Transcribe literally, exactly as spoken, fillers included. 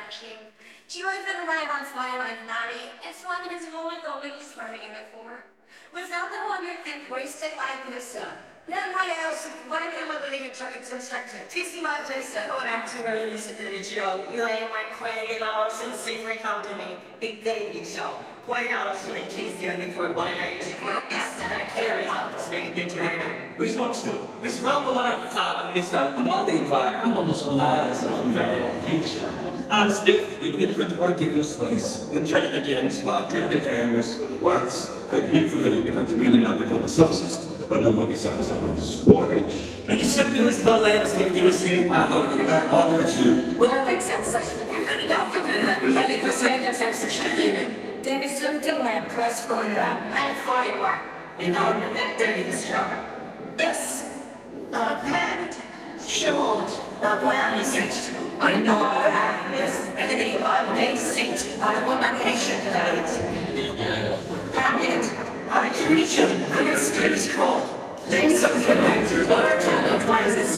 king. Do you even arrive on fire and marry? It's one of his holy goalies learning it for. Without the wonder and wasted by the sun. Then why else, why am I living in Chuck's instructor? Teaching my place at old actor release the video. You lay my clay laws and savory company. Big daily show. White House with a case the for one night. Yes, and I carry out the same internet. Which one's to? This rumble on the top is not multi-fire. I'm almost alive, so I'm very future. I'm stiff, we get rid of our given place. We try it again, swap to the cameras. Once, but you really becomes really not become a substance. But nobody sounds like a story. And you said this is the landscape you were seeing. I hope you got all of you. Well, that makes sense. I'm gonna go for that. I think the same as such a unit. There is some delay press for you. And for you are. In order that day is strong. Yes. A plant. Short. A well-is I know I have this. And if I may sing, I will not patient that. And it. I reach him, and it's pretty cold. Things of the night, but I can't advise this.